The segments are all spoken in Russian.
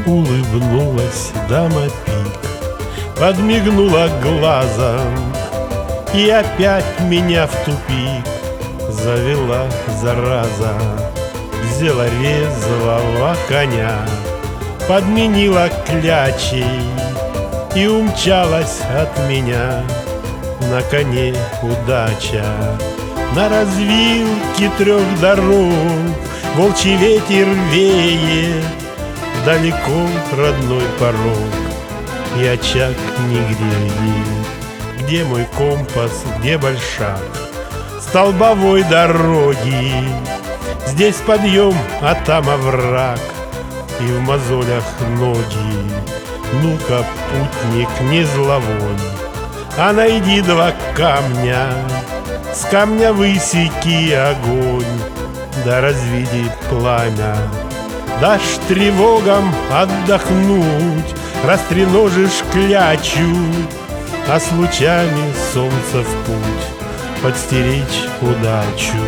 Улыбнулась дама пик, подмигнула глазом и опять меня в тупик завела, зараза. Взяла резвого коня, подменила клячей и умчалась от меня. На коне удача, на развилке 3 дорог волчий ветер веет, далеко родной порог и очаг не греет. Где мой компас, где большак столбовой дороги? Здесь подъем, а там овраг, и в мозолях ноги. Ну-ка, путник, не зловонь, а найди 2 камня, с камня высеки огонь, да разведи пламя. Дашь тревогам отдохнуть, растреножишь клячу, а с лучами солнца в путь подстеречь удачу.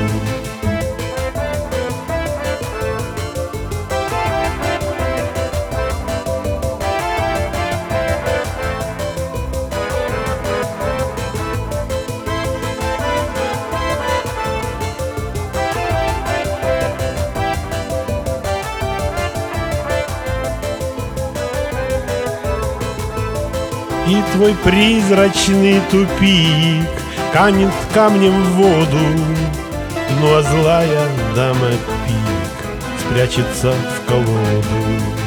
И твой призрачный тупик канет камнем в воду, ну а злая дама пик спрячется в колоду.